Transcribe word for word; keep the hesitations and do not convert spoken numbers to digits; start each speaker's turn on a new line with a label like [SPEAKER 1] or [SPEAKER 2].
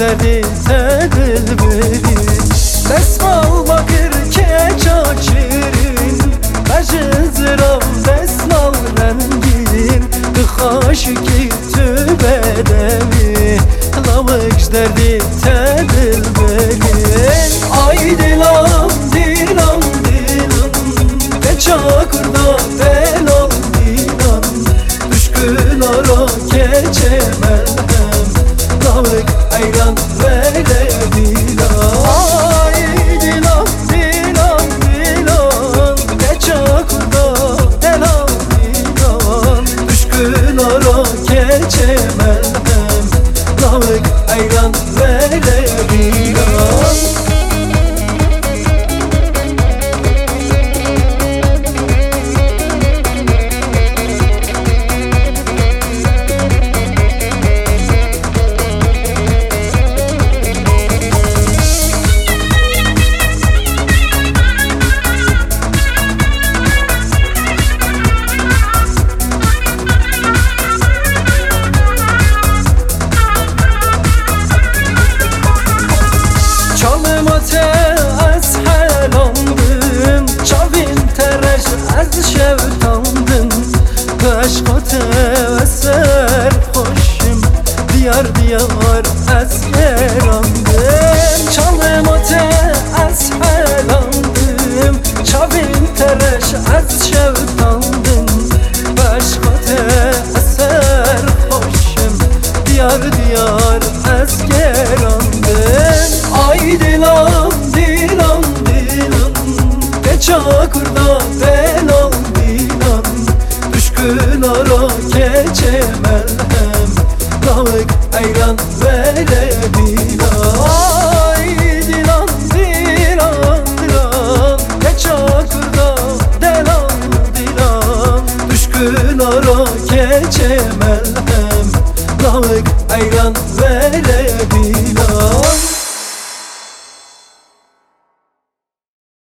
[SPEAKER 1] derdi tedil verin. Desmal bakır keç açırın, Mecizram desmal rengin, Dıxaşıki tübedevi, Lavık derdi tedil verin. Ay dilam dilam dilam, De çakırda delal dilam, Düşkün ara keçemelhem, Lavık ayran vele dilam. Ay dilam dilam dilam, De çakırda delal dilam, Düşkün ara keçemelhem, Lavık ayran vele dilam. Eser hoşum diyar diyar eskerandım, Çalım ote eshelandım, Çavin tereş ez şevtandım, Başkate eser hoşum diyar diyar eskerandım. Ay dilam dilam dilam, De çakırda delal dilam, Düşkün ara keçemelhem, Lavık ayran vele dilam. Ay dilan dilan dilan, De çakırda delal dilan, Düşkün ara keçemelhem, Lavık ayran vele